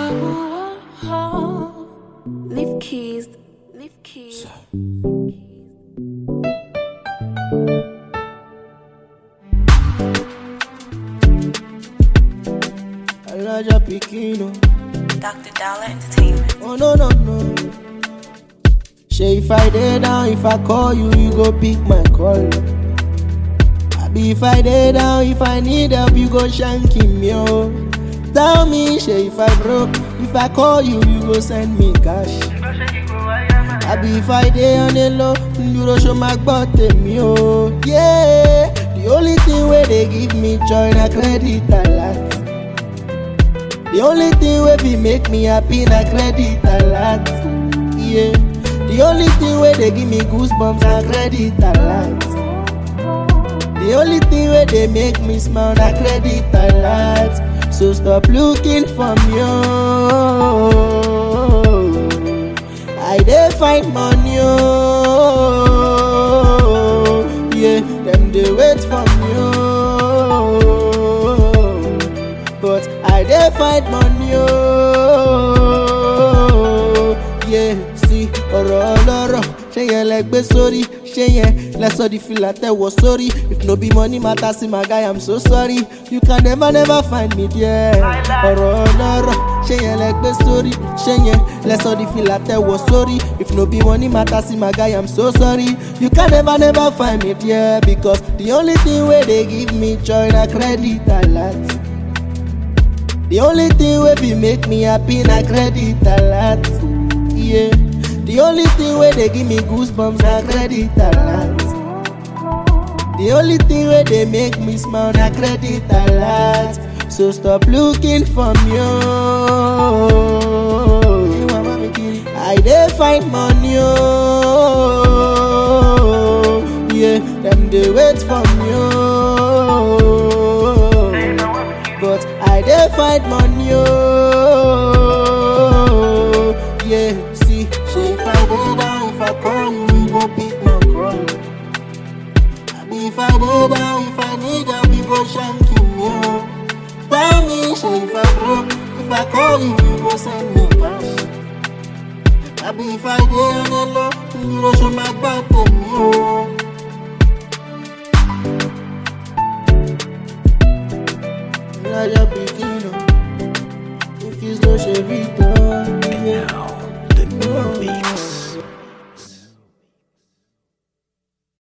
Leave keys. Leave keys. Elijah Pikino. Dr. Dollar Entertainment. Oh no no no. Say if I dey down, if I call you, you go pick my call. Abi if I dey down, if I need help, you go shanky me oh. Tell me, say if I broke, if I call you, you go send me cash. Abi if I dey on the low, you go show my body me oh. Yeah, the only thing where they give me joy na credit alert. The only thing wey be make me happy na credit alert. Yeah. The only thing wey dey give me goosebumps na credit alert. The only thing wey dey make me smile na credit alert. So stop looking for me oh. I dey find money oh. Yeah, them dey wait for me oh. But I dey find money oh. Yeah, see ọ̀rọ̀ ọlọ́rọ̀ ṣé yẹn lẹ gbé sórí ṣé yẹn lẹ sọ di fìlà tẹ̀wọ̀ sórí. If no be money matter see my guy I'm so sorry. You can never find me there. ọ̀rọ̀ ọlọ́rọ̀ ṣé yẹn lẹ gbé sórí ṣé yẹn lẹ sọ di fìlà tẹ̀wọ̀ sórí. If no be money matter see my guy I'm so sorry. You can never find me there. Because the only thing wey dey give me joy na credit alert. The only thing wey be make me happy na credit alert. Yeah. The only thing wey dey give me goosebumps na credit alert. The only thing wey dey make me smile na credit alert. So stop looking for me oh. I dey find money oh. Yeah, them dey wait for me oh. But I dey find money oh. Yeah, see, say if I dey down, if I call you, you go pick my call. Abi if I dey down, if I need help, you go shanky me oh. Tell me, say if I broke, if I call you, you go send me cash. Abi if I dey on the low, you go show my body me oh.